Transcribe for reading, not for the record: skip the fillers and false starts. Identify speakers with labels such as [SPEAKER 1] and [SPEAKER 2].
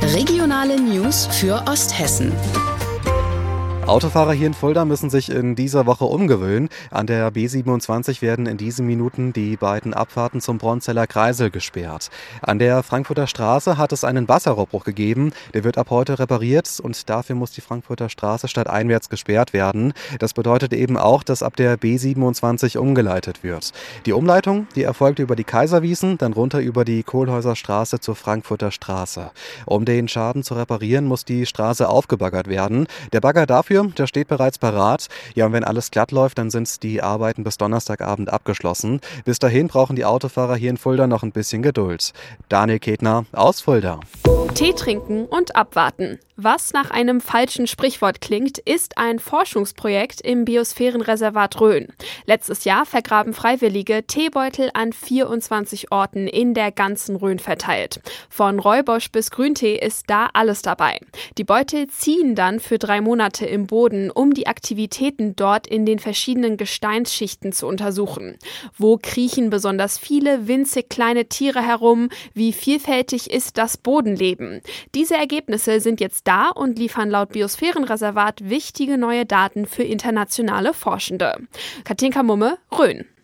[SPEAKER 1] Regionale News für Osthessen.
[SPEAKER 2] Autofahrer hier in Fulda müssen sich in dieser Woche umgewöhnen. An der B27 werden in diesen Minuten die beiden Abfahrten zum Bronzeller Kreisel gesperrt. An der Frankfurter Straße hat es einen Wasserrohrbruch gegeben. Der wird ab heute repariert und dafür muss die Frankfurter Straße stadteinwärts gesperrt werden. Das bedeutet eben auch, dass ab der B27 umgeleitet wird. Die Umleitung, die erfolgt über die Kaiserwiesen, dann runter über die Kohlhäuser Straße zur Frankfurter Straße. Um den Schaden zu reparieren, muss die Straße aufgebaggert werden. Der Bagger dafür, der steht bereits parat. Ja, und wenn alles glatt läuft, dann sind die Arbeiten bis Donnerstagabend abgeschlossen. Bis dahin brauchen die Autofahrer hier in Fulda noch ein bisschen Geduld. Daniel Ketner aus Fulda.
[SPEAKER 3] Tee trinken und abwarten. Was nach einem falschen Sprichwort klingt, ist ein Forschungsprojekt im Biosphärenreservat Rhön. Letztes Jahr vergraben Freiwillige Teebeutel an 24 Orten in der ganzen Rhön verteilt. Von Räubosch bis Grüntee ist da alles dabei. Die Beutel ziehen dann für 3 Monate im Boden, um die Aktivitäten dort in den verschiedenen Gesteinsschichten zu untersuchen. Wo kriechen besonders viele winzig kleine Tiere herum? Wie vielfältig ist das Bodenleben? Diese Ergebnisse sind jetzt da und liefern laut Biosphärenreservat wichtige neue Daten für internationale Forschende. Katinka Mumme, Rhön.